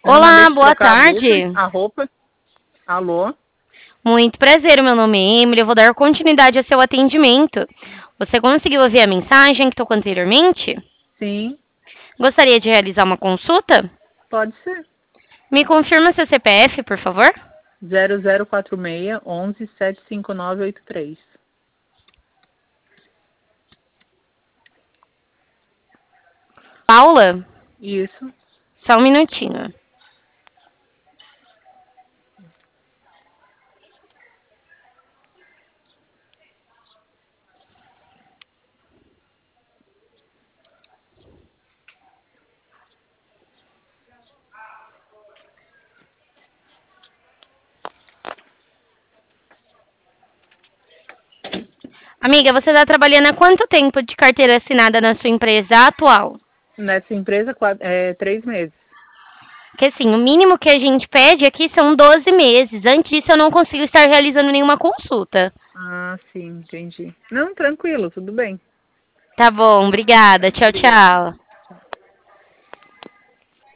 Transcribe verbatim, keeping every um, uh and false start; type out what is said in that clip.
Eu não mandei Olá, te boa trocar a blusa, tarde. a roupa. Alô? Muito prazer, o meu nome é Emily. Eu vou dar continuidade ao seu atendimento. Você conseguiu ouvir a mensagem que tocou anteriormente? Sim, Gostaria de realizar uma consulta? pode ser. Me confirma seu C P F, por favor? zero zero quatro seis, onze, sete cinco nove oito três. Paula? Isso. Só um minutinho. Amiga, você está trabalhando há quanto tempo de carteira assinada na sua empresa atual? Nessa empresa, quatro, é, três meses. Porque assim, o mínimo que a gente pede aqui são doze meses. Antes disso, eu não consigo estar realizando nenhuma consulta. Ah, sim, entendi. Não, tranquilo, tudo bem. Tá bom, obrigada. Tchau, Obrigada. tchau.